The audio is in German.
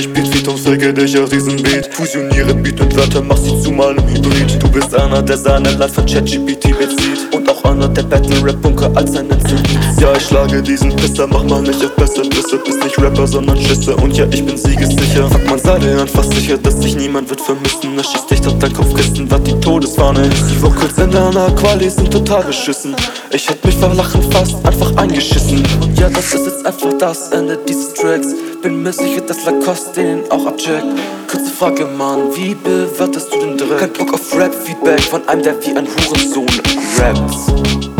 ich Beatfeed und fake dich auf diesen Beat. Fusioniere Beat und Wörter, mach sie zu meinem Hybrid. Du bist einer, der seine Line von ChatGPT bezieht und auch einer, der Battle-Rap-Bunker als seinen Sinn. Ja, ich schlage diesen Pisser, mach mal nicht auf Besserwisse. Bist nicht Rapper, sondern Schisse und ja, ich bin siegessicher. Fuck, man sei dir fast sicher, dass dich niemand wird vermissen. Er schießt dich auf dein Kopfkissen, was die Todesfahne ist. Die Vocals in deiner Quali sind total beschissen. Ich hätt mich vor Lachen fast einfach eingeschissen. Und ja, das ist jetzt einfach das Ende dieses Tracks. Bin mir sicher, dass Lacoste den auch abcheckt. Kurze Frage, Mann, wie bewertest du den Dreck? Kein Bock auf Rap-Feedback von einem, der wie ein Hurensohn rappt.